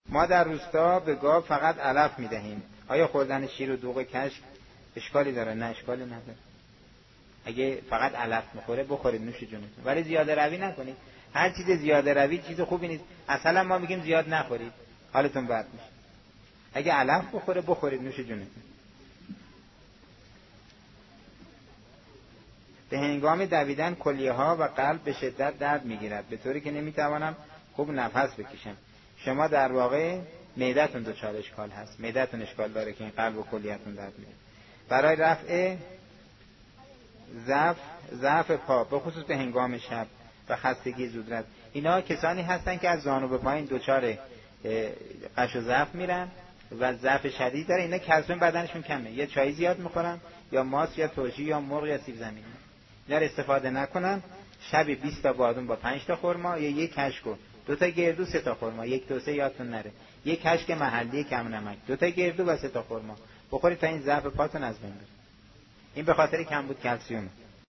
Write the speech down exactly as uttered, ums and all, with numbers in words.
ما در روستا به گاو فقط علف میدهیم. آیا خوردن شیر و دوغ کشک اشکالی داره؟ نه اشکالی نداره. اگه فقط علف میخوره بخورید، نوش جونتون، ولی زیاده روی نکنید. هر چیز زیاده روی چیز خوبی نیست. اصلا ما میگیم زیاد نخورید، حالتون بد میشه. اگه علف بخوره بخورید، نوش جونتون. به هنگام دویدن کلیه ها و قلب به شدت درد میگیرد، به طوری که نمیتوانم خوب نفس بکشم. شما در واقع معدتون دچار اشکال هست، معدتون اشکال داره که این قلب و کلیه‌تون درد میگیره. برای رفع ضعف ضعف پا به خصوص به هنگام شب و خستگی زودرس، اینا کسانی هستن که از زانو به پایین دچار قش و ضعف میرن و ضعف شدید داره. اینا کلسیم بدنشون کمه، یا چای زیاد میخورن یا ماست یا ترشی یا مرغ یا سیب زمینی. اینا رو استفاده نکنن. شبی بیست تا بادام با پنج تا خرما یا یک کشک و دو تا گردو سه تا خرما، یک توسه یادتون نره، یک کشک محلی کم نمک، دو تا گردو و سه تا خرما بخورید تا این ضعف پاتون از بین بره. این به خاطر کمبود کلسیم.